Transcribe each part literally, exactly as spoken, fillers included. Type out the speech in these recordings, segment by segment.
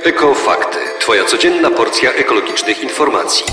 Ekofakty. Twoja codzienna porcja ekologicznych informacji.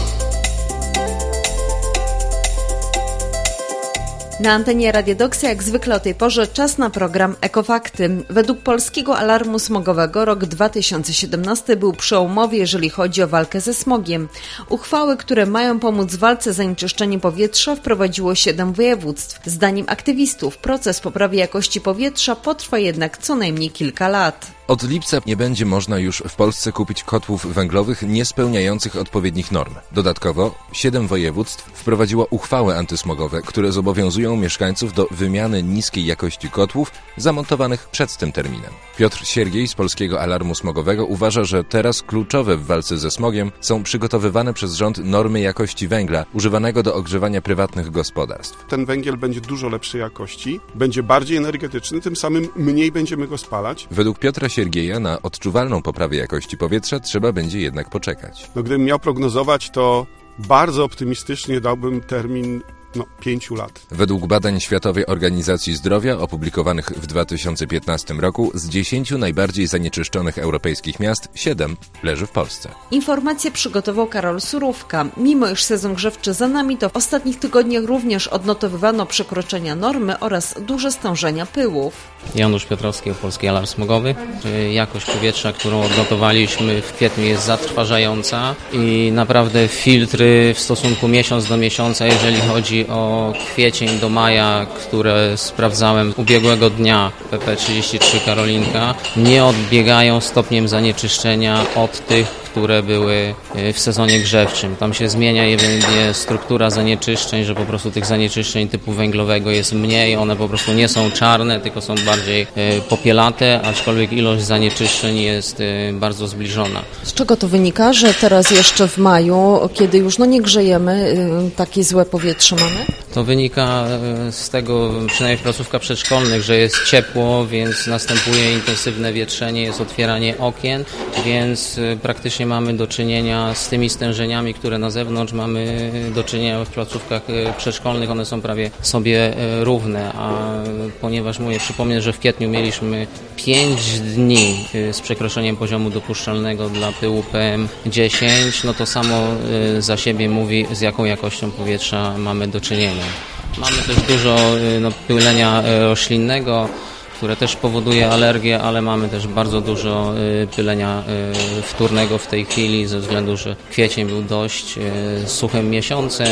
Na antenie Radia Doxa jak zwykle o tej porze czas na program Ekofakty. Według Polskiego Alarmu Smogowego rok dwa tysiące siedemnasty był przełomowy, jeżeli chodzi o walkę ze smogiem. Uchwały, które mają pomóc w walce z zanieczyszczeniem powietrza, wprowadziło siedem województw. Zdaniem aktywistów proces poprawy jakości powietrza potrwa jednak co najmniej kilka lat. Od lipca nie będzie można już w Polsce kupić kotłów węglowych niespełniających odpowiednich norm. Dodatkowo siedem województw wprowadziło uchwały antysmogowe, które zobowiązują mieszkańców do wymiany niskiej jakości kotłów zamontowanych przed tym terminem. Piotr Siergiej z Polskiego Alarmu Smogowego uważa, że teraz kluczowe w walce ze smogiem są przygotowywane przez rząd normy jakości węgla używanego do ogrzewania prywatnych gospodarstw. Ten węgiel będzie dużo lepszej jakości, będzie bardziej energetyczny, tym samym mniej będziemy go spalać. Według Piotra Siergieja na odczuwalną poprawę jakości powietrza trzeba będzie jednak poczekać. No, gdybym miał prognozować, to bardzo optymistycznie dałbym termin No, pięciu lat. Według badań Światowej Organizacji Zdrowia opublikowanych w dwa tysiące piętnastym roku z dziesięciu najbardziej zanieczyszczonych europejskich miast siedem leży w Polsce. Informacje przygotował Karol Surówka. Mimo iż sezon grzewczy za nami, to w ostatnich tygodniach również odnotowywano przekroczenia normy oraz duże stężenia pyłów. Janusz Piotrowski, Polski Alarm Smogowy. Jakość powietrza, którą odnotowaliśmy w kwietniu, jest zatrważająca i naprawdę filtry w stosunku miesiąc do miesiąca, jeżeli chodzi o kwiecień do maja, które sprawdzałem ubiegłego dnia, P P trzydzieści trzy Karolinka, nie odbiegają stopniem zanieczyszczenia od tych, które były w sezonie grzewczym. Tam się zmienia jedynie struktura zanieczyszczeń, że po prostu tych zanieczyszczeń typu węglowego jest mniej, one po prostu nie są czarne, tylko są bardziej popielate, aczkolwiek ilość zanieczyszczeń jest bardzo zbliżona. Z czego to wynika, że teraz jeszcze w maju, kiedy już no nie grzejemy, takie złe powietrze mamy? To wynika z tego, przynajmniej w placówkach przedszkolnych, że jest ciepło, więc następuje intensywne wietrzenie, jest otwieranie okien, więc praktycznie mamy do czynienia z tymi stężeniami, które na zewnątrz mamy do czynienia w placówkach przedszkolnych, one są prawie sobie równe, a ponieważ mówię, przypomnę, że w kwietniu mieliśmy pięć dni z przekroczeniem poziomu dopuszczalnego dla pyłu P M dziesięć, no to samo za siebie mówi, z jaką jakością powietrza mamy do czynienia. Mamy też dużo no, pylenia roślinnego, które też powoduje alergię, ale mamy też bardzo dużo pylenia wtórnego w tej chwili, ze względu, że kwiecień był dość suchym miesiącem,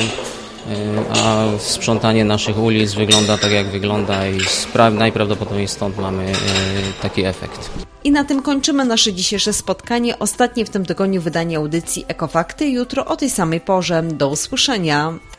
a sprzątanie naszych ulic wygląda tak, jak wygląda i spra- najprawdopodobniej stąd mamy taki efekt. I na tym kończymy nasze dzisiejsze spotkanie, ostatnie w tym tygodniu wydanie audycji Ekofakty, jutro o tej samej porze. Do usłyszenia.